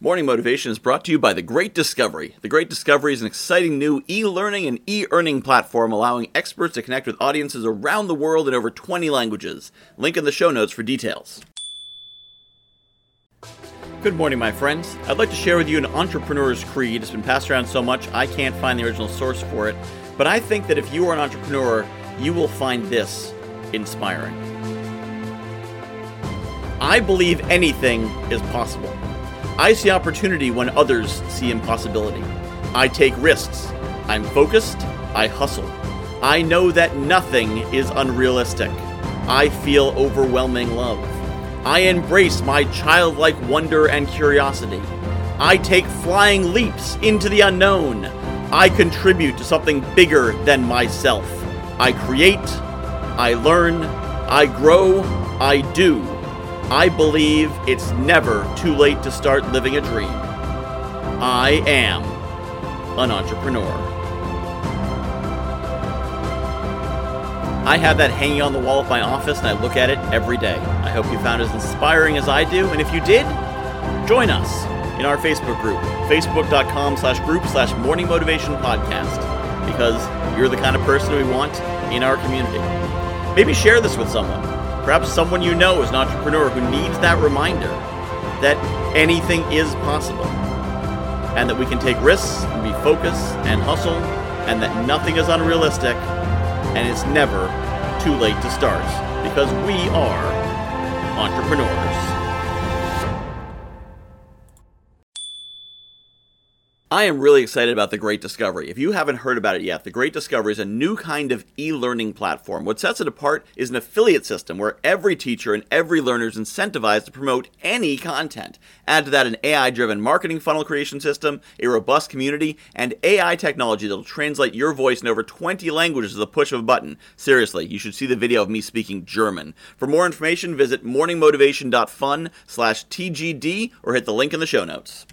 Morning Motivation is brought to you by The Great Discovery. The Great Discovery is an exciting new e-learning and e-earning platform allowing experts to connect with audiences around the world in over 20 languages. Link in the show notes for details. Good morning, my friends. I'd like to share with you an entrepreneur's creed. It's been passed around so much I can't find the original source for it. But I think that if you are an entrepreneur, you will find this inspiring. I believe anything is possible. I see opportunity when others see impossibility. I take risks. I'm focused. I hustle. I know that nothing is unrealistic. I feel overwhelming love. I embrace my childlike wonder and curiosity. I take flying leaps into the unknown. I contribute to something bigger than myself. I create. I learn. I grow. I do. I believe it's never too late to start living a dream. I am an entrepreneur. I have that hanging on the wall of my office and I look at it every day. I hope you found it as inspiring as I do, and if you did, join us in our Facebook group, facebook.com/group/Morning Motivation Podcast, because you're the kind of person we want in our community. Maybe share this with someone. Perhaps someone you know is an entrepreneur who needs that reminder that anything is possible, and that we can take risks and be focused and hustle, and that nothing is unrealistic, and it's never too late to start, because we are entrepreneurs. I am really excited about The Great Discovery. If you haven't heard about it yet, The Great Discovery is a new kind of e-learning platform. What sets it apart is an affiliate system where every teacher and every learner is incentivized to promote any content. Add to that an AI-driven marketing funnel creation system, a robust community, and AI technology that will translate your voice in over 20 languages with a push of a button. Seriously, you should see the video of me speaking German. For more information, visit morningmotivation.fun/TGD or hit the link in the show notes.